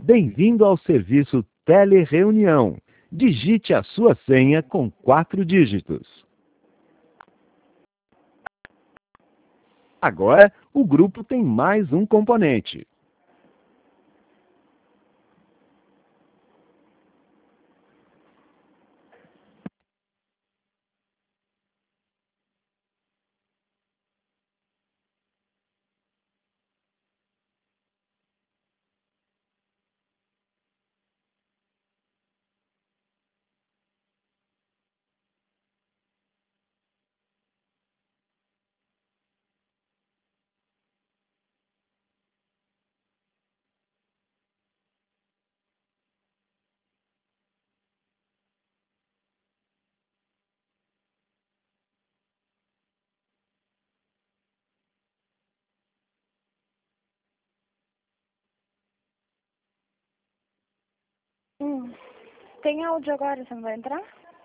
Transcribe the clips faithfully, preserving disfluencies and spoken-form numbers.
Bem-vindo ao serviço Telereunião. Digite a sua senha com quatro dígitos. Agora, o grupo tem mais um componente. Hum. Tem áudio agora, você não vai entrar?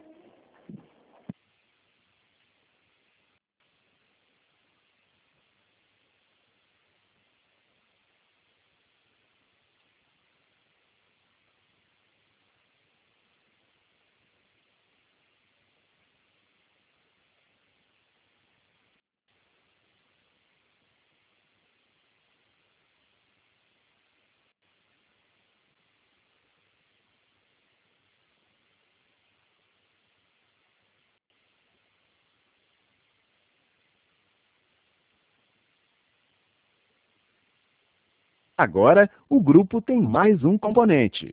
Agora, o grupo tem mais um componente.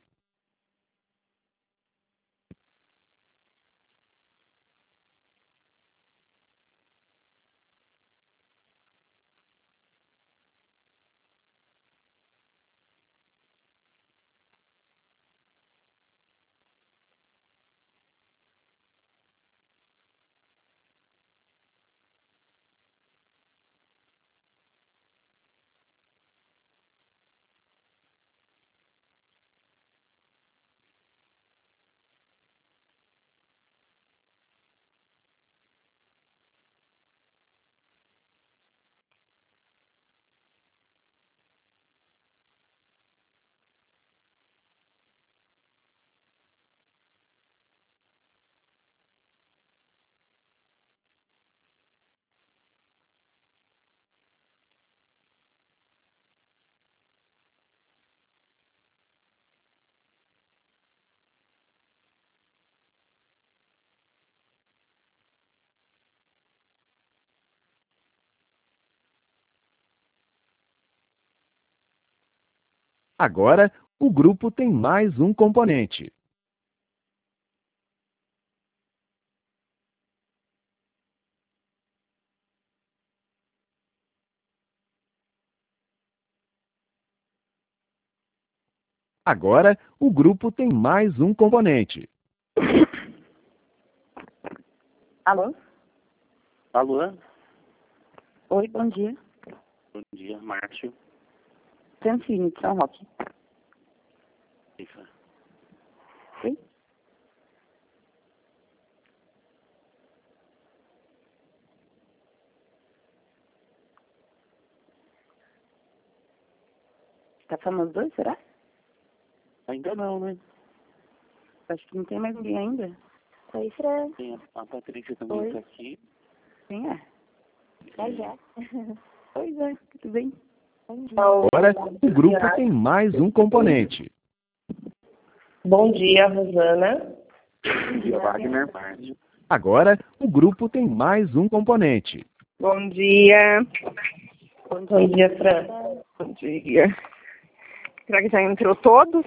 Agora, o grupo tem mais um componente. Agora, o grupo tem mais um componente. Alô? Alô? Oi, bom dia. Bom dia, Márcio. Francine, de São Roque. Isso. Oi? Tá falando os dois, será? Ainda não, né? Acho que não tem mais ninguém ainda. Oi, Fran. Tem a, a Patrícia também Oi. está aqui. Quem é? É já. Pois é, tudo bem? Bom dia. Agora, o grupo tem mais um componente. Bom dia, Rosana. Bom dia, Wagner, Márcio. Agora, o grupo tem mais um componente. Bom dia. Bom dia, Fran. Bom dia. Será que já entrou todos?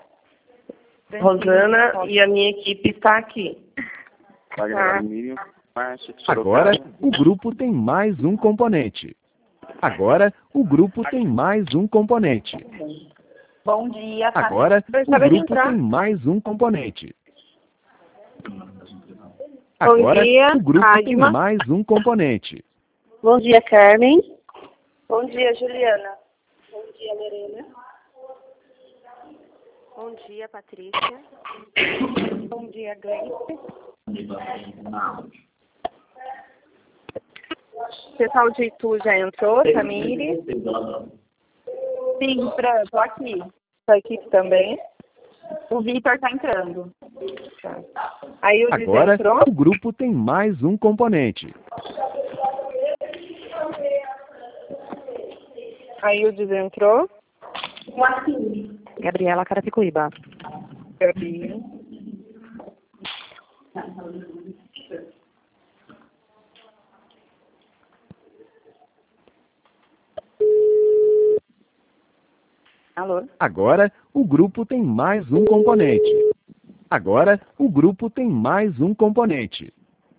Rosana e a minha equipe está aqui. Wagner, Tá. Alumínio, Márcio. Agora, Sorocaba. o grupo tem mais um componente. Agora, o grupo tem mais um componente. Bom dia, Agora, o grupo tem mais um componente. Agora, dia, o grupo tem Agma. mais um componente. Bom dia, Carmen. Bom dia, Juliana. Bom dia, Lorena. Bom dia, Patrícia. Bom dia, Gleice. O pessoal de Itu já entrou, Tamires? Sim, Fran, tô aqui. Sua equipe também? O Vitor tá entrando. Tá. Aí o Agora, entrou? o grupo tem mais um componente. Aí o entrou? Gabriela Carapicuíba. Gabi. Alô? Agora, o grupo tem mais um componente. Agora, o grupo tem mais um componente.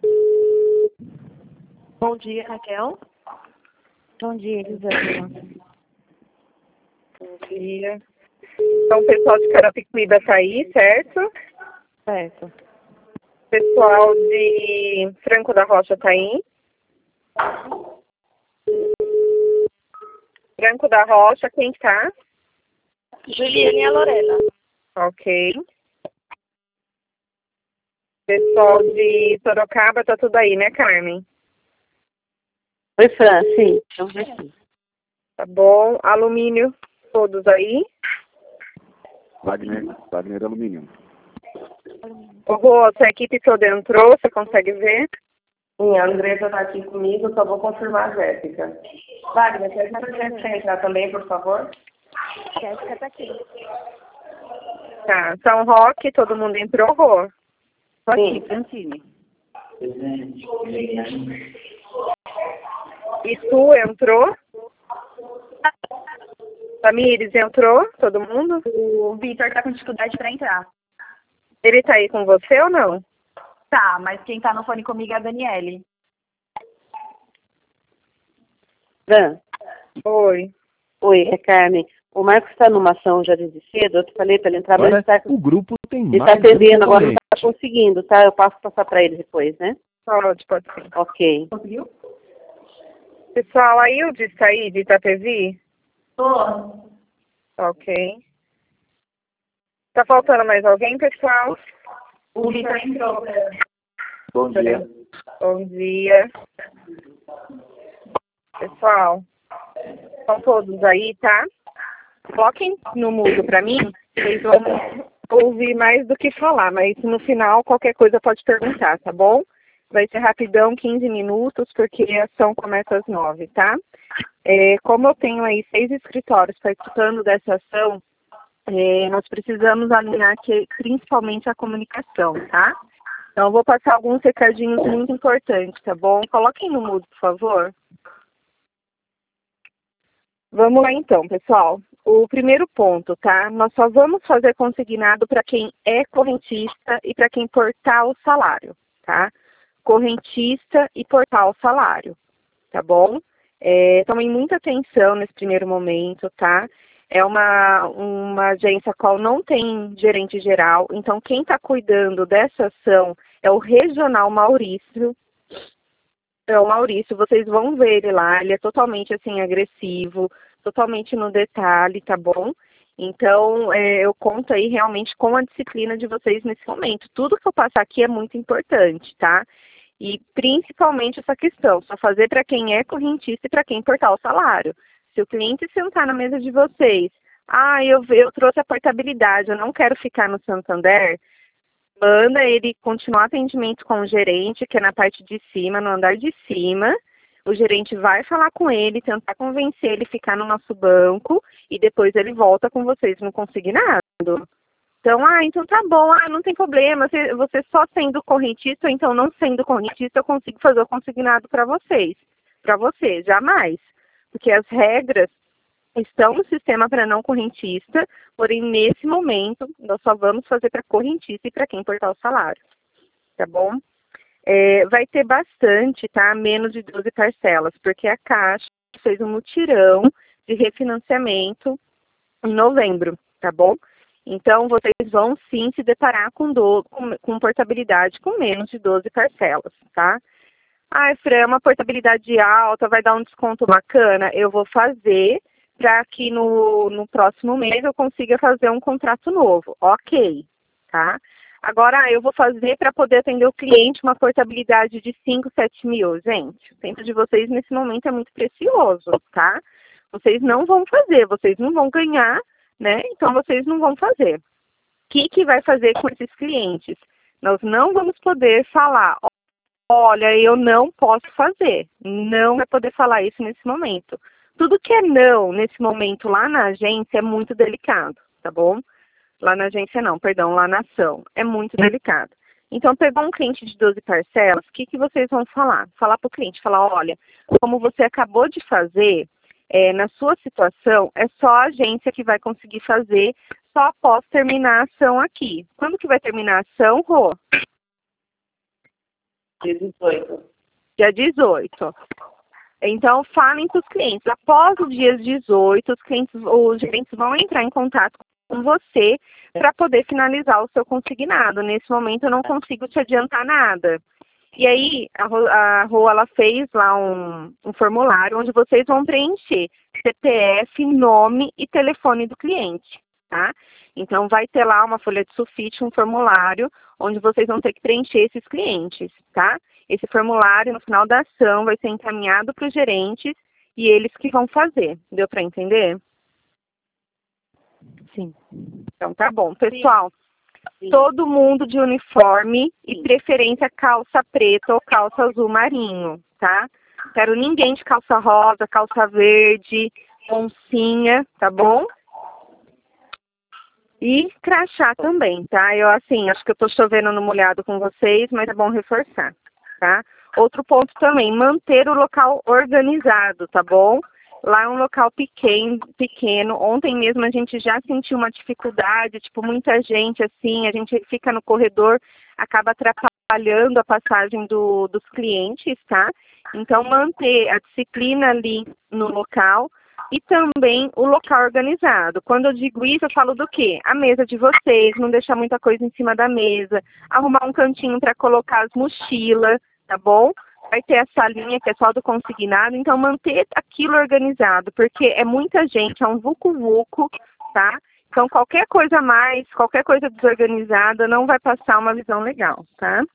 Bom dia, Raquel. Bom dia, Elisângela. Bom dia. Então, o pessoal de Carapicuíba tá aí, certo? Certo. O pessoal de Franco da Rocha tá aí? Franco da Rocha, quem tá? Juliana e a Lorena. Ok. Pessoal de Sorocaba, tá tudo aí, né, Carmen? Oi, Fran, sim. Vamos ver sim. Tá bom. Alumínio, todos aí? Wagner, Wagner Alumínio. Ô, Rô, sua equipe toda entrou, você consegue ver? Sim, a Andressa está aqui comigo, só vou confirmar a Jéssica. Wagner, quer que a Jéssica entrar também, por favor? Jéssica tá aqui. Tá. São Roque, todo mundo entrou, Rô? Tô aqui, Francine. E tu entrou? Tamires entrou? Todo mundo? O Vitor tá com dificuldade pra entrar. Ele tá aí com você ou não? Tá, mas quem tá no fone comigo é a Daniele. Fran, Oi. oi, é Carmen. O Marcos está numa ação já desde cedo, eu te falei para ele entrar, mas ele Agora, está o grupo tem ele mais tá atendendo, um agora não componente. está conseguindo, tá? Eu passo passar para ele depois, né? Pode, pode sim. Ok. Conseguiu? Pessoal, a Ilde está aí de Itapevi? Tô. Ok. Tá faltando mais alguém, pessoal? O Vitor entrou. Bom dia. Bom dia. Pessoal, estão todos aí, tá? Coloquem no mudo para mim, vocês vão ouvir mais do que falar, mas no final qualquer coisa pode perguntar, tá bom? Vai ser rapidão, quinze minutos, porque a ação começa às nove, tá? É, como eu tenho aí seis escritórios participando dessa ação, é, nós precisamos alinhar aqui, principalmente a comunicação, tá? Então, eu vou passar alguns recadinhos muito importantes, tá bom? Coloquem no mudo, por favor. Vamos lá então, pessoal. O primeiro ponto, tá? Nós só vamos fazer consignado para quem é correntista e para quem portar o salário, tá? Correntista e portar o salário, tá bom? É, tomem muita atenção nesse primeiro momento, tá? É uma, uma agência a qual não tem gerente geral, então quem está cuidando dessa ação é o Regional Maurício. É o Maurício, vocês vão ver ele lá, ele é totalmente assim agressivo, totalmente no detalhe, tá bom? Então, é, eu conto aí realmente com a disciplina de vocês nesse momento. Tudo que eu passar aqui é muito importante, tá? E principalmente essa questão, só fazer para quem é correntista e para quem portar o salário. Se o cliente sentar na mesa de vocês, ah, eu, eu trouxe a portabilidade, eu não quero ficar no Santander, manda ele continuar atendimento com o gerente, que é na parte de cima, no andar de cima. O gerente vai falar com ele, tentar convencer ele a ficar no nosso banco e depois ele volta com vocês no consignado. Então, ah, então tá bom, ah, não tem problema, você, você só sendo correntista, ou então não sendo correntista, eu consigo fazer o consignado para vocês. Para você, jamais. Porque as regras estão no sistema para não correntista, porém, nesse momento, nós só vamos fazer para correntista e para quem portar o salário. Tá bom? É, vai ter bastante, tá? Menos de doze parcelas, porque a Caixa fez um mutirão de refinanciamento em novembro, tá bom? Então, vocês vão sim se deparar com, do, com, com portabilidade com menos de doze parcelas, tá? Ah, Fran, uma portabilidade alta, vai dar um desconto bacana? Eu vou fazer para que no, no próximo mês eu consiga fazer um contrato novo. Ok, tá? Agora, eu vou fazer para poder atender o cliente uma portabilidade de cinco, sete mil. Gente, o tempo de vocês nesse momento é muito precioso, tá? Vocês não vão fazer, vocês não vão ganhar né? Então vocês não vão fazer. O que que vai fazer com esses clientes? Nós não vamos poder falar, olha, eu não posso fazer. Não vai poder falar isso nesse momento. Tudo que é não nesse momento lá na agência é muito delicado, tá bom? Lá na agência não, perdão, lá na ação. É muito delicado. Então, pegou um cliente de doze parcelas, o que que vocês vão falar? Falar para o cliente, falar, olha, como você acabou de fazer, é, na sua situação, é só a agência que vai conseguir fazer só após terminar a ação aqui. Quando que vai terminar a ação, Rô? Dia dezoito. Dia dezoito. Então, falem com os clientes. Após o dia dezoito, os clientes, os gerentes vão entrar em contato com você para poder finalizar o seu consignado. Nesse momento, eu não consigo te adiantar nada. E aí, a Rô, a Rô ela fez lá um, um formulário onde vocês vão preencher C P F, nome e telefone do cliente, tá? Então, vai ter lá uma folha de sulfite, um formulário, onde vocês vão ter que preencher esses clientes, tá? Esse formulário, no final da ação, vai ser encaminhado para os gerentes e eles que vão fazer. Deu para entender? Sim. Então, tá bom. Pessoal, Sim. todo mundo de uniforme e preferência calça preta ou calça azul marinho, tá? Quero ninguém de calça rosa, calça verde, oncinha, tá bom? E crachá também, tá? Eu, assim, acho que eu tô chovendo no molhado com vocês, mas é bom reforçar, tá? Outro ponto também, manter o local organizado, tá bom? Lá é um local pequeno, pequeno. Ontem mesmo a gente já sentiu uma dificuldade, tipo, muita gente, assim, a gente fica no corredor, acaba atrapalhando a passagem do, dos clientes, tá? Então, manter a disciplina ali no local e também o local organizado. Quando eu digo isso, eu falo do quê? A mesa de vocês, não deixar muita coisa em cima da mesa, arrumar um cantinho para colocar as mochilas, tá bom? Vai ter a salinha que é só do consignado, então manter aquilo organizado, porque é muita gente, é um vucu-vucu, tá? Então qualquer coisa a mais, qualquer coisa desorganizada não vai passar uma visão legal, tá?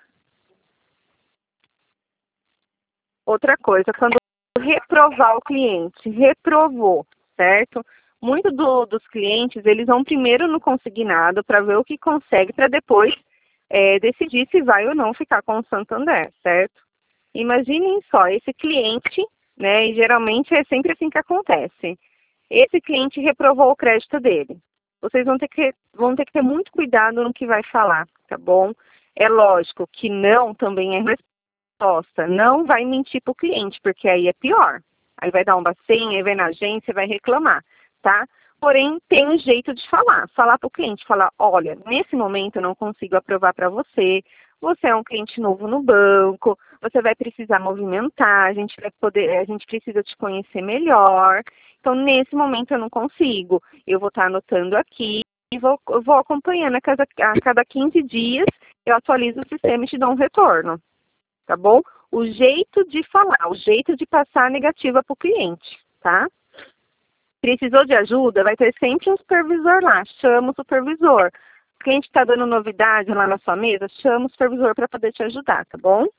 Outra coisa, quando reprovar o cliente, reprovou, certo? Muito do, dos clientes, eles vão primeiro no consignado para ver o que consegue, para depois é, decidir se vai ou não ficar com o Santander, certo? Imaginem só, esse cliente, né, e geralmente é sempre assim que acontece. Esse cliente reprovou o crédito dele. Vocês vão ter que, vão ter que ter muito cuidado no que vai falar, tá bom? É lógico que não também é resposta. Não vai mentir para o cliente, porque aí é pior. Aí vai dar uma senha, aí vai na agência, vai reclamar, tá? Porém, tem um jeito de falar. Falar para o cliente, falar, olha, nesse momento eu não consigo aprovar para você, você é um cliente novo no banco, você vai precisar movimentar, a gente vai poder, a gente precisa te conhecer melhor. Então, nesse momento eu não consigo. Eu vou estar anotando aqui e vou, vou acompanhando a cada, a cada quinze dias, eu atualizo o sistema e te dou um retorno. Tá bom? O jeito de falar, o jeito de passar a negativa para o cliente, tá? Precisou de ajuda, vai ter sempre um supervisor lá, chama o supervisor. O cliente está dando novidade lá na sua mesa, chama o supervisor para poder te ajudar, tá bom?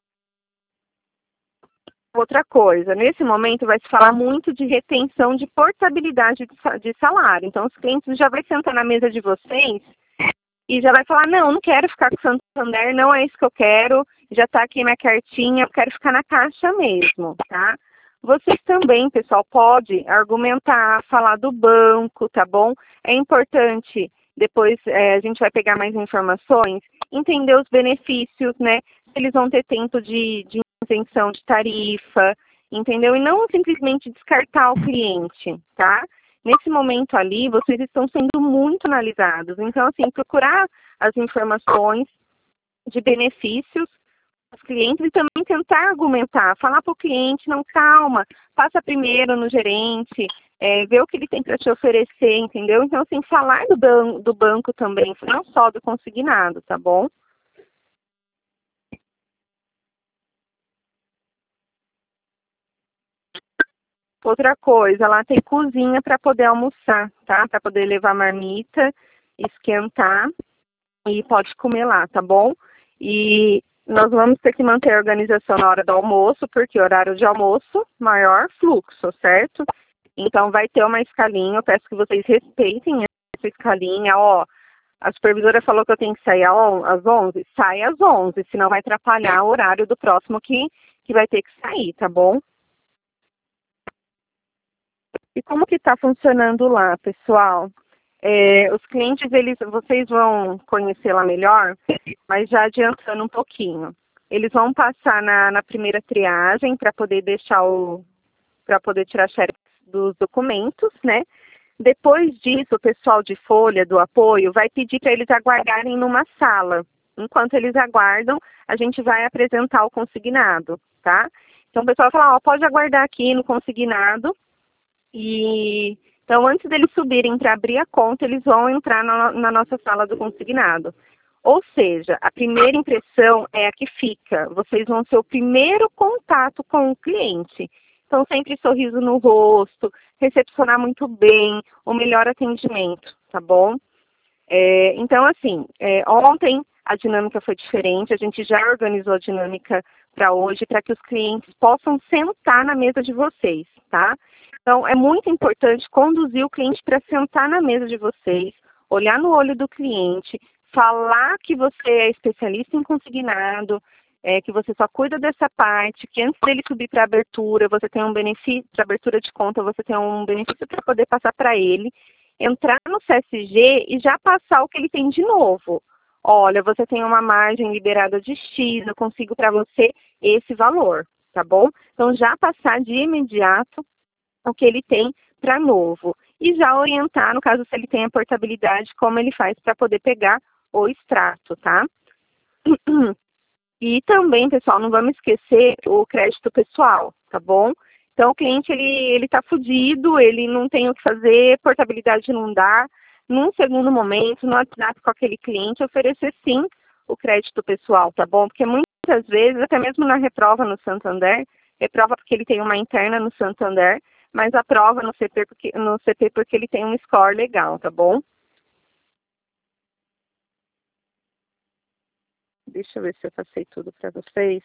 Outra coisa, nesse momento vai se falar muito de retenção de portabilidade de salário. Então, os clientes já vão sentar na mesa de vocês e já vai falar, não, não quero ficar com o Santander, não é isso que eu quero, já está aqui minha cartinha, eu quero ficar na caixa mesmo, tá? Vocês também, pessoal, pode argumentar, falar do banco, tá bom? É importante, depois é, a gente vai pegar mais informações, entender os benefícios, né? Eles vão ter tempo de, de isenção de tarifa, entendeu? E não simplesmente descartar o cliente, tá? Nesse momento ali, vocês estão sendo muito analisados. Então, assim, procurar as informações de benefícios dos clientes e também tentar argumentar, falar para o cliente, não, calma, passa primeiro no gerente, é, ver o que ele tem para te oferecer, entendeu? Então, assim, falar do, ban do banco também, não só do consignado, tá bom? Outra coisa, lá tem cozinha para poder almoçar, tá? Para poder levar marmita, esquentar e pode comer lá, tá bom? E nós vamos ter que manter a organização na hora do almoço, porque horário de almoço, maior fluxo, certo? Então, vai ter uma escalinha, eu peço que vocês respeitem essa escalinha, ó. A supervisora falou que eu tenho que sair às onze, sai às onze, senão vai atrapalhar o horário do próximo que, que vai ter que sair, tá bom? E como que está funcionando lá, pessoal? É, os clientes, eles, vocês vão conhecer lá melhor, mas já adiantando um pouquinho. Eles vão passar na, na primeira triagem para poder deixar o, para poder tirar xerox dos documentos, né? Depois disso, o pessoal de folha do apoio vai pedir para eles aguardarem numa sala. Enquanto eles aguardam, a gente vai apresentar o consignado, tá? Então o pessoal fala, ó, pode aguardar aqui no consignado. E então, antes deles subirem para abrir a conta, eles vão entrar na, na nossa sala do consignado. Ou seja, a primeira impressão é a que fica. Vocês vão ser o primeiro contato com o cliente. Então, sempre sorriso no rosto, recepcionar muito bem, o melhor atendimento, tá bom? É, então, assim, é, ontem a dinâmica foi diferente, a gente já organizou a dinâmica para hoje, para que os clientes possam sentar na mesa de vocês, tá? Então, é muito importante conduzir o cliente para sentar na mesa de vocês, olhar no olho do cliente, falar que você é especialista em consignado, é, que você só cuida dessa parte, que antes dele subir para a abertura, você tem um benefício, para abertura de conta, você tem um benefício para poder passar para ele, entrar no C S G e já passar o que ele tem de novo. Olha, você tem uma margem liberada de X, eu consigo para você esse valor, tá bom? Então, já passar de imediato o que ele tem para novo. E já orientar, no caso, se ele tem a portabilidade, como ele faz para poder pegar o extrato, tá? E também, pessoal, não vamos esquecer o crédito pessoal, tá bom? Então, o cliente, ele ele tá fudido, ele não tem o que fazer, portabilidade não dá. Num segundo momento, no WhatsApp com aquele cliente, oferecer sim o crédito pessoal, tá bom? Porque muitas vezes, até mesmo na reprova no Santander, reprova porque ele tem uma interna no Santander, mas aprova no C P porque, no C P porque ele tem um score legal, tá bom? Deixa eu ver se eu passei tudo para vocês.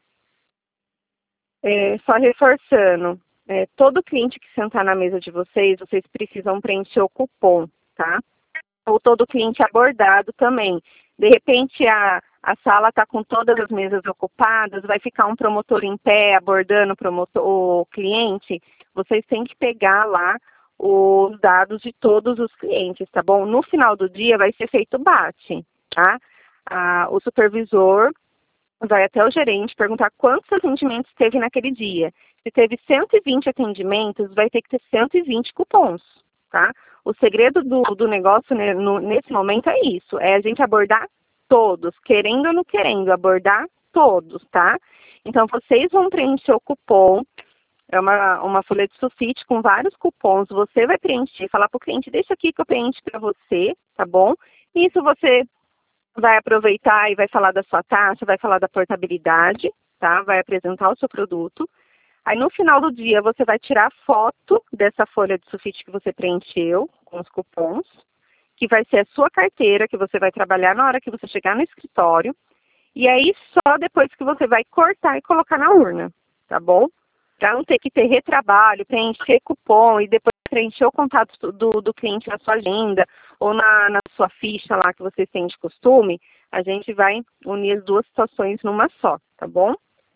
É, só reforçando, é, todo cliente que sentar na mesa de vocês, vocês precisam preencher o cupom, tá? Ou todo cliente abordado também. De repente, a, a sala está com todas as mesas ocupadas, vai ficar um promotor em pé abordando o, promotor, o cliente, vocês têm que pegar lá os dados de todos os clientes, tá bom? No final do dia vai ser feito bate, tá? Ah, o supervisor vai até o gerente perguntar quantos atendimentos teve naquele dia. Se teve cento e vinte atendimentos, vai ter que ter cento e vinte cupons, tá? O segredo do, do negócio, né, no, nesse momento é isso, é a gente abordar todos, querendo ou não querendo, abordar todos, tá? Então, vocês vão preencher o cupom, é uma, uma folha de sulfite com vários cupons, você vai preencher, falar para o cliente, deixa aqui que eu preencho para você, tá bom? Isso você vai aproveitar e vai falar da sua taxa, vai falar da portabilidade, tá? Vai apresentar o seu produto. Aí no final do dia você vai tirar foto dessa folha de sulfite que você preencheu com os cupons, que vai ser a sua carteira, que você vai trabalhar na hora que você chegar no escritório. E aí só depois que você vai cortar e colocar na urna, tá bom? Para não ter que ter retrabalho, preencher cupom e depois preencher o contato do, do cliente na sua agenda ou na, na sua ficha lá que vocês têm de costume, a gente vai unir as duas situações numa só, tá bom?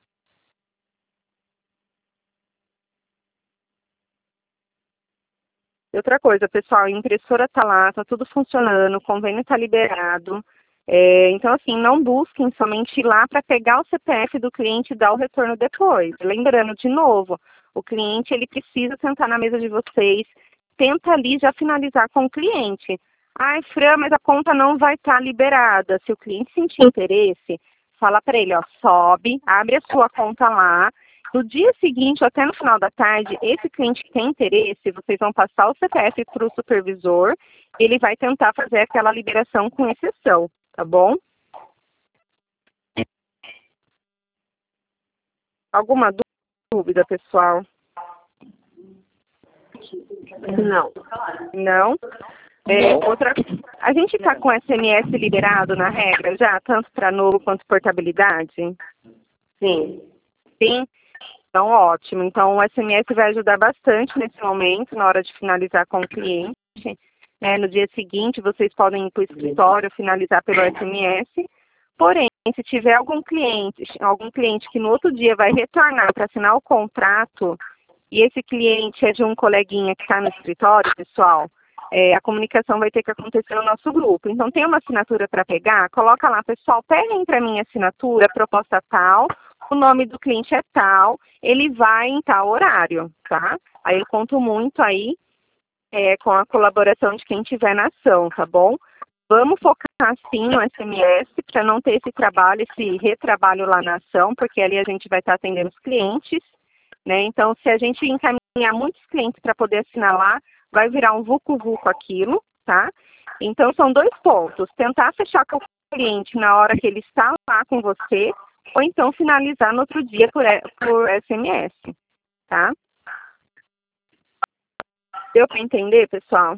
Outra coisa, pessoal, a impressora está lá, está tudo funcionando, o convênio está liberado. É, então, assim, não busquem somente ir lá para pegar o C P F do cliente e dar o retorno depois. Lembrando, de novo, o cliente ele precisa sentar na mesa de vocês, tenta ali já finalizar com o cliente. Ai, Fran, mas a conta não vai estar tá liberada. Se o cliente sentir interesse, fala para ele, ó, sobe, abre a sua conta lá. No dia seguinte, ou até no final da tarde, esse cliente que tem interesse, vocês vão passar o C P F para o supervisor, ele vai tentar fazer aquela liberação com exceção, tá bom? Alguma dúvida, pessoal? Não. Não? É, outra, a gente está com S M S liberado na regra já, tanto para novo quanto portabilidade? Sim. Sim. Então, ótimo. Então, o S M S vai ajudar bastante nesse momento, na hora de finalizar com o cliente. É, no dia seguinte, vocês podem ir para o escritório, finalizar pelo S M S. Porém, se tiver algum cliente, algum cliente que no outro dia vai retornar para assinar o contrato, e esse cliente é de um coleguinha que está no escritório, pessoal, é, a comunicação vai ter que acontecer no nosso grupo. Então, tem uma assinatura para pegar? Coloca lá, pessoal, peguem para mim a assinatura, proposta tal, o nome do cliente é tal, ele vai em tal horário, tá? Aí eu conto muito aí é, com a colaboração de quem tiver na ação, tá bom? Vamos focar sim no S M S para não ter esse trabalho, esse retrabalho lá na ação, porque ali a gente vai estar atendendo os clientes, né? Então, se a gente encaminhar muitos clientes para poder assinar lá, vai virar um vucu-vucu aquilo, tá? Então, são dois pontos. Tentar fechar com o cliente na hora que ele está lá com você, ou então finalizar no outro dia por, por S M S, tá? Deu para entender, pessoal?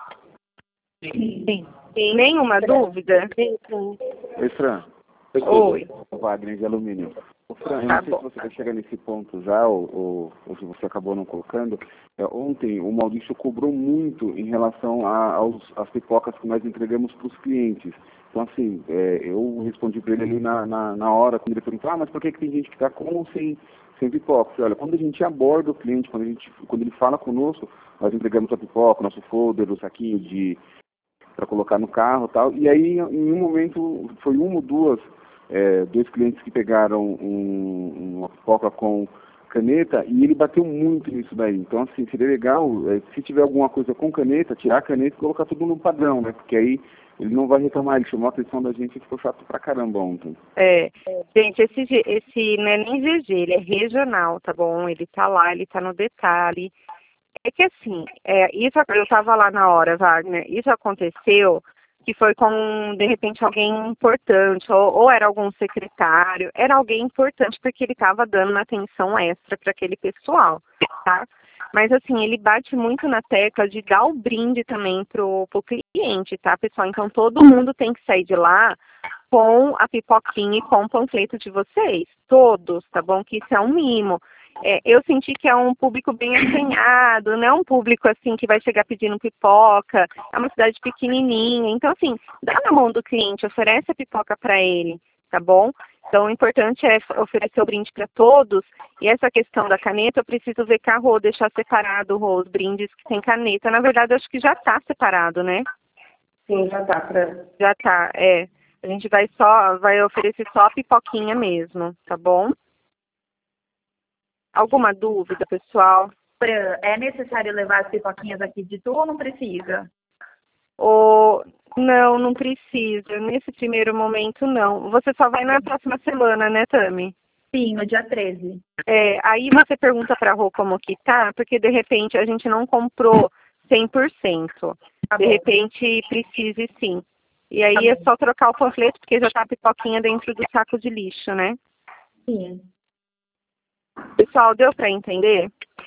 Sim. Tem nenhuma dúvida? Oi, Fran. Oi. O Wagner de alumínio. O Fran, eu Tá não sei bom. se você vai chegar nesse ponto já, ou, ou, ou se você acabou não colocando. É, ontem o Maurício cobrou muito em relação a, aos, às pipocas que nós entregamos para os clientes. Então, assim, é, eu respondi para ele ali na, na, na hora, quando ele perguntou, ah, mas por que, que tem gente que está com ou sem, sem pipoca? Eu falei, olha, quando a gente aborda o cliente, quando, a gente, quando ele fala conosco, nós entregamos a pipoca, o nosso folder, o saquinho de para colocar no carro e tal. E aí, em um momento, foi uma ou duas, é, dois clientes que pegaram um, uma pipoca com caneta e ele bateu muito nisso daí. Então, assim, seria legal, é, se tiver alguma coisa com caneta, tirar a caneta e colocar tudo no padrão, né? Porque aí ele não vai reclamar, ele chamou a atenção da gente e ficou chato pra caramba ontem. É, gente, esse, G- esse não é nem G G, ele é regional, tá bom? Ele tá lá, ele tá no detalhe. É que assim, é, isso, eu estava lá na hora, Wagner, isso aconteceu que foi com, de repente, alguém importante, ou, ou era algum secretário, era alguém importante porque ele estava dando uma atenção extra para aquele pessoal, tá? Mas assim, ele bate muito na tecla de dar o brinde também pro, pro cliente, tá, pessoal? Então todo mundo tem que sair de lá com a pipoquinha e com o panfleto de vocês, todos, tá bom? Que isso é um mimo. É, eu senti que é um público bem assanhado, não é um público assim que vai chegar pedindo pipoca, é uma cidade pequenininha, então assim, dá na mão do cliente, oferece a pipoca para ele, tá bom? Então o importante é oferecer o brinde para todos, e essa questão da caneta eu preciso ver com a Rô, deixar separado, Rô, os brindes que tem caneta, na verdade eu acho que já está separado, né? Sim, já tá, Fran. Já tá, é, a gente vai só, vai oferecer só a pipoquinha mesmo, tá bom? Alguma dúvida, pessoal? Fran, é necessário levar as pipoquinhas aqui de tu ou não precisa? Ou não, não precisa. Nesse primeiro momento, não. Você só vai na próxima semana, né, Tami? Sim, no dia treze. É, aí você pergunta pra Rô como que tá, porque de repente a gente não comprou cem por cento. Tá De bom. repente precise sim. E aí Tá é bom. só trocar o panfleto, porque já tá a pipoquinha dentro do saco de lixo, né? Sim. Pessoal, deu pra entender?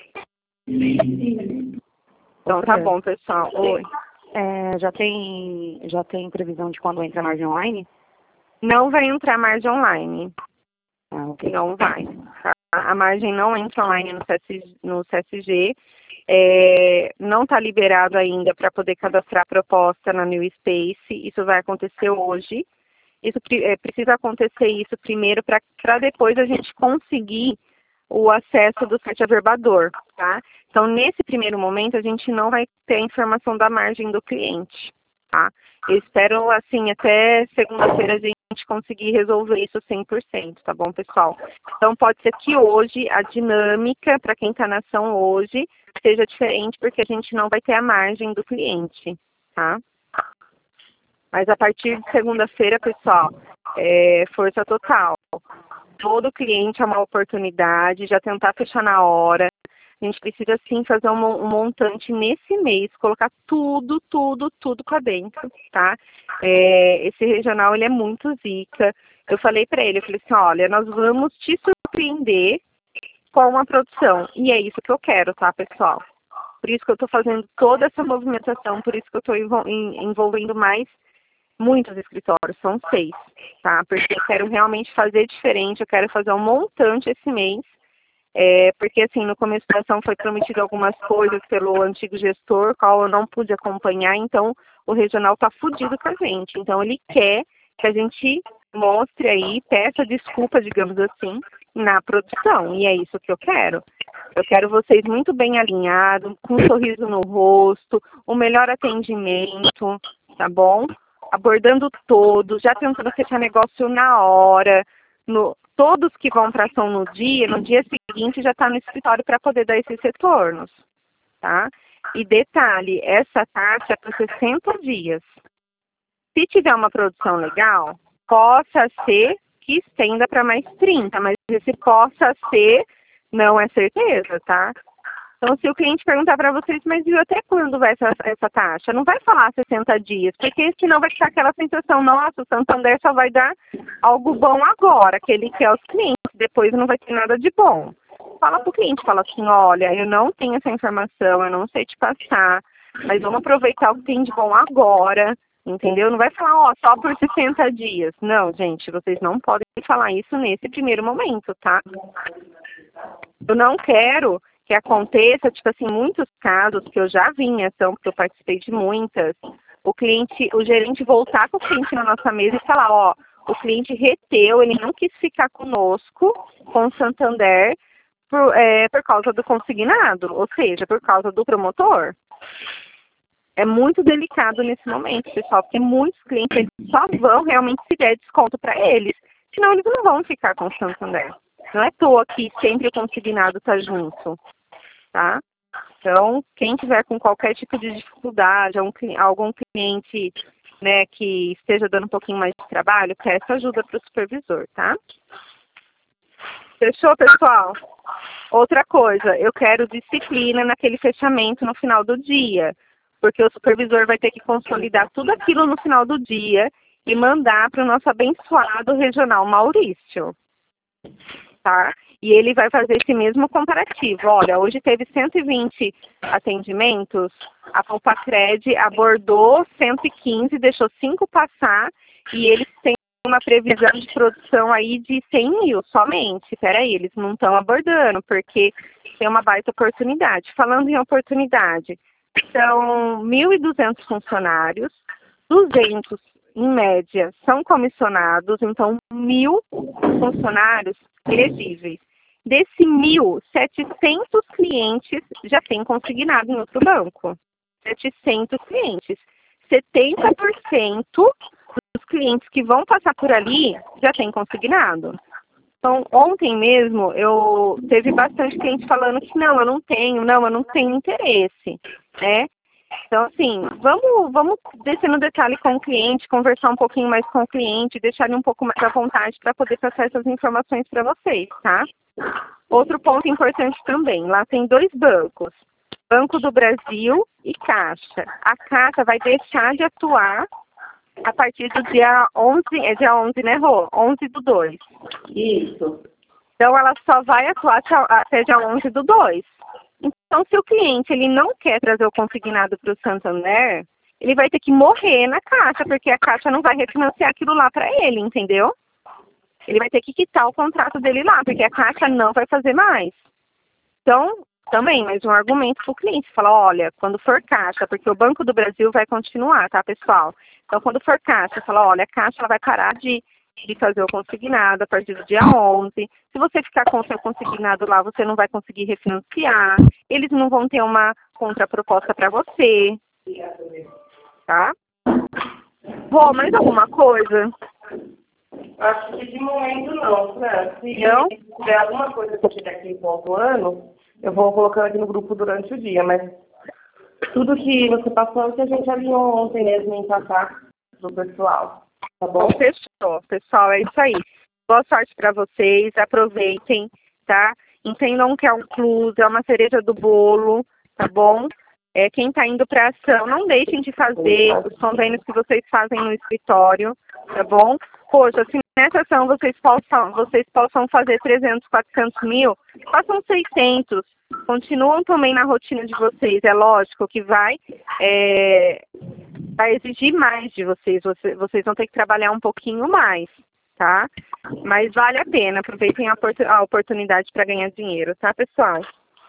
Sim. Então tá bom, pessoal. Oi. É, já tem já tem previsão de quando entra a margem online? Não vai entrar margem online. Ah, ok. Não vai. Tá? A margem não entra online no C S, no C S G. É, não está liberado ainda para poder cadastrar a proposta na New Space. Isso vai acontecer hoje. Isso é, precisa acontecer isso primeiro para depois a gente conseguir o acesso do site averbador, tá? Então, nesse primeiro momento, a gente não vai ter a informação da margem do cliente, tá? Eu espero, assim, até segunda-feira a gente conseguir resolver isso cem por cento, tá bom, pessoal? Então, pode ser que hoje a dinâmica, para quem está na ação hoje, seja diferente, porque a gente não vai ter a margem do cliente, tá? Mas a partir de segunda-feira, pessoal, é força total. Todo cliente é uma oportunidade, já tentar fechar na hora. A gente precisa, sim, fazer um, um montante nesse mês, colocar tudo, tudo, tudo para dentro, tá? É, esse regional, ele é muito zica. Eu falei para ele, eu falei assim, olha, nós vamos te surpreender com a produção. E é isso que eu quero, tá, pessoal? Por isso que eu estou fazendo toda essa movimentação, por isso que eu estou envolvendo mais muitos escritórios, são seis, tá? Porque eu quero realmente fazer diferente, eu quero fazer um montante esse mês, É, porque, assim, no começo da ação foi prometido algumas coisas pelo antigo gestor, qual eu não pude acompanhar, então o regional está fudido com a gente. Então, ele quer que a gente mostre aí, peça desculpa, digamos assim, na produção. E é isso que eu quero. Eu quero vocês muito bem alinhados, com um sorriso no rosto, o melhor atendimento, tá bom? Abordando todos, já tentando fechar negócio na hora, no... Todos que vão para ação no dia, no dia seguinte já está no escritório para poder dar esses retornos, tá? E detalhe, essa taxa é por sessenta dias. Se tiver uma produção legal, possa ser que estenda para mais trinta, mas esse possa ser não é certeza, tá? Então, se o cliente perguntar para vocês, mas viu até quando vai essa, essa taxa? Não vai falar sessenta dias, porque senão vai ficar aquela sensação, nossa, o Santander só vai dar algo bom agora, que ele quer aos clientes, depois não vai ter nada de bom. Fala para o cliente, fala assim, olha, eu não tenho essa informação, eu não sei te passar, mas vamos aproveitar o que tem de bom agora, entendeu? Não vai falar, ó, só por sessenta dias. Não, gente, vocês não podem falar isso nesse primeiro momento, tá? Eu não quero que aconteça, tipo assim, muitos casos que eu já vi em ação, porque eu participei de muitas, o cliente, o gerente voltar com o cliente na nossa mesa e falar, ó, o cliente reteu, ele não quis ficar conosco, com o Santander, por, é, por causa do consignado, ou seja, por causa do promotor. É muito delicado nesse momento, pessoal, porque muitos clientes eles só vão realmente se der desconto para eles, senão eles não vão ficar com o Santander. Não é à toa que sempre o consignado está junto, tá? Então, quem tiver com qualquer tipo de dificuldade, algum cliente, né, que esteja dando um pouquinho mais de trabalho, peça ajuda para o supervisor, tá? Fechou, pessoal? Outra coisa, eu quero disciplina naquele fechamento no final do dia, porque o supervisor vai ter que consolidar tudo aquilo no final do dia e mandar para o nosso abençoado regional Maurício, tá? E ele vai fazer esse mesmo comparativo. Olha, hoje teve cento e vinte atendimentos, a Compacred abordou cento e quinze, deixou cinco passar, e eles têm uma previsão de produção aí de cem mil somente. Espera aí, eles não estão abordando, porque tem uma baita oportunidade. Falando em oportunidade, são mil e duzentos funcionários, duzentos em média são comissionados, então mil funcionários elegíveis. Desse mil, setecentos clientes já têm consignado em outro banco. setecentos clientes. setenta por cento dos clientes que vão passar por ali já têm consignado. Então, ontem mesmo, eu teve bastante cliente falando que não, eu não tenho, não, eu não tenho interesse, né? Então, assim, vamos, vamos descer no detalhe com o cliente, conversar um pouquinho mais com o cliente, deixar ele um pouco mais à vontade para poder passar essas informações para vocês, tá? Outro ponto importante também, lá tem dois bancos, Banco do Brasil e Caixa. A Caixa vai deixar de atuar a partir do dia onze, é dia onze, né, Rô? onze do dois. Isso. Então, ela só vai atuar até dia onze do dois. Então, se o cliente ele não quer trazer o consignado para o Santander, ele vai ter que morrer na Caixa, porque a Caixa não vai refinanciar aquilo lá para ele, entendeu? Ele vai ter que quitar o contrato dele lá, porque a Caixa não vai fazer mais. Então, também, mais um argumento para o cliente, falar, olha, quando for Caixa, porque o Banco do Brasil vai continuar, tá, pessoal? Então, quando for Caixa, fala, olha, a Caixa ela vai parar de, de fazer o consignado a partir do dia onze. Se você ficar com o seu consignado lá, você não vai conseguir refinanciar. Eles não vão ter uma contraproposta para você. Tá? Bom, mais alguma coisa? Acho que de momento não, né? Se Não? tiver alguma coisa que eu tiver aqui pontuando, eu vou colocando aqui no grupo durante o dia, mas tudo que você passou é o que a gente alinhou ontem mesmo em passar pro pessoal, tá bom? Então, fechou, pessoal, é isso aí. Boa sorte para vocês, aproveitem, tá? Entendam que é um plus, é uma cereja do bolo, tá bom? É, quem está indo para ação, não deixem de fazer os convênios que vocês fazem no escritório, tá bom? Poxa, se nessa ação vocês possam, vocês possam fazer trezentos, quatrocentos mil, façam seiscentos. Continuam também na rotina de vocês. É lógico que vai, é, vai exigir mais de vocês. Vocês. Vocês vão ter que trabalhar um pouquinho mais, tá? Mas vale a pena, aproveitem a, a oportunidade para ganhar dinheiro, tá, pessoal?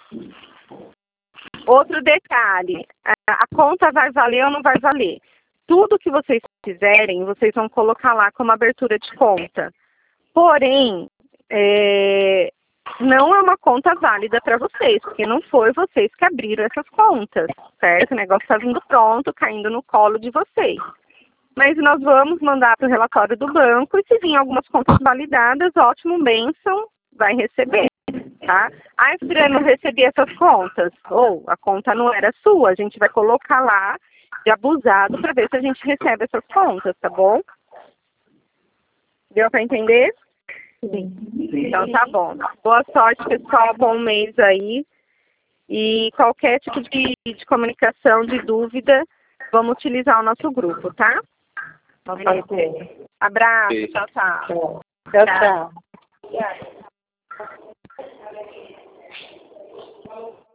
Outro detalhe, a, a conta vai valer ou não vai valer? Tudo que vocês fizerem, vocês vão colocar lá como abertura de conta. Porém, é, não é uma conta válida para vocês, porque não foi vocês que abriram essas contas, certo? O negócio está vindo pronto, caindo no colo de vocês. Mas nós vamos mandar para o relatório do banco e se vir algumas contas validadas, ótimo, bênção, vai receber, tá? Ah, Fran, não recebi essas contas. Ou a conta não era sua, a gente vai colocar lá de abusado para ver se a gente recebe essas contas, tá bom? Deu para entender? Sim. Então tá bom. Boa sorte, pessoal, bom mês aí. E qualquer tipo de, de comunicação, de dúvida, vamos utilizar o nosso grupo, tá? Ok. Abraço, tchau, tchau. Tchau, tchau. Tchau.